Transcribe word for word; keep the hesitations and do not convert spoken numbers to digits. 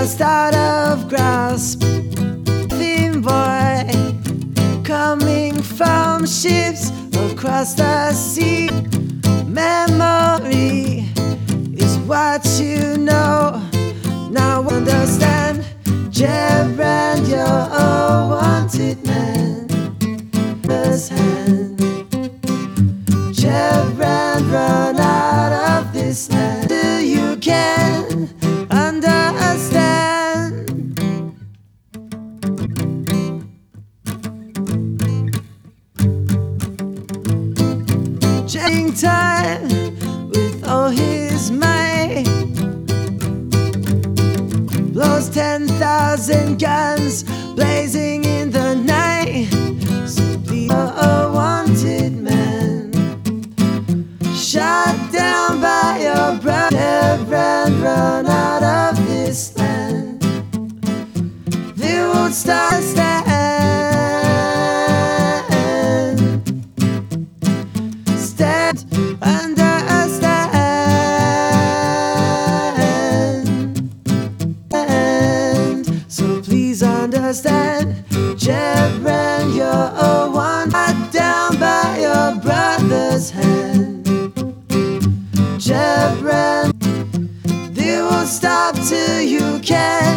just out of grasp. Thin boy coming from ships across the sea. Memory is what you know. Now understand, Gerard, you're a wanted man. His hand, Gerard, run out of this land. You can understand. Changing time with all his might, blows ten thousand guns blazing in the night. So be a wanted man, shot down by your brother and run out of this land. They won't stop stand. Stand, understand. So please understand, Gerard, you're a one shot down by your brother's hand. Gerard, they won't stop till you can.